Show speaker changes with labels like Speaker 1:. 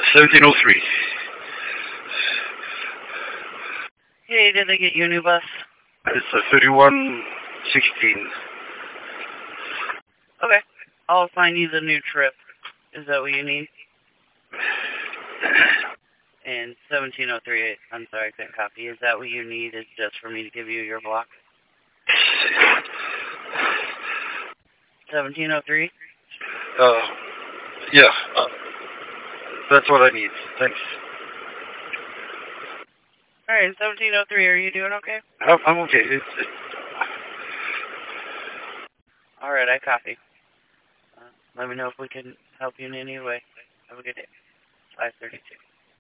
Speaker 1: 1703.
Speaker 2: Hey, did they get you a new bus?
Speaker 1: It's a 3116.
Speaker 2: Okay. I'll find you the new trip. Is that what you need? And 17038. I'm sorry, I couldn't copy. Is that what you need? Is just for me to give you your block? 1703?
Speaker 1: Yeah. That's what I need. Thanks.
Speaker 2: Alright, 1703, are you doing okay?
Speaker 1: I'm okay.
Speaker 2: Alright, I copy. Let me know if we can help you in any way. Have a good day. 532.